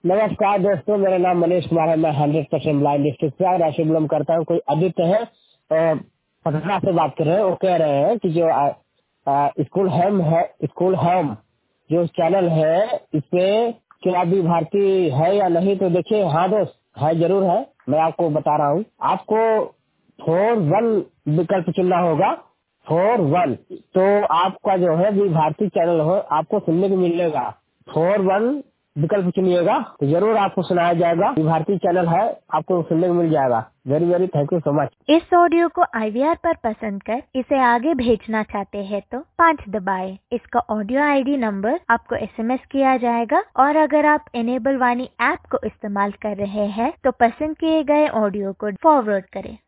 नमस्कार दोस्तों, मेरा नाम मनीष कुमार है। मैं 100% ब्लाइंड डिस्ट्रिक्ट से राशि बिलोंग करता हूँ। कोई आदित्य है पटना से बात कर रहे हैं। वो कह रहे हैं कि जो स्कूल होम जो चैनल है, इसमें क्या अभी भारती है या नहीं? तो देखिए, हाँ दोस्त, है, जरूर है। मैं आपको बता रहा हूँ। आपको 4-1 विकल्प चुनना होगा। 4-1 तो आपका जो है भी भारतीय चैनल हो, आपको सुनने को मिलेगा। 4-1 विकल्प चुनिएगा तो जरूर आपको सुनाया जाएगा। ये भारतीय चैनल है, आपको सुनने को मिल जाएगा। Very very thank you so much. इस ऑडियो को IVR पर पसंद कर इसे आगे भेजना चाहते हैं तो 5 दबाएं। इसका ऑडियो ID नंबर आपको SMS किया जाएगा और अगर आप इनेबल वाणी ऐप को इस्तेमाल कर रहे हैं तो पसंद किए गए ऑडियो को फॉरवर्ड करें।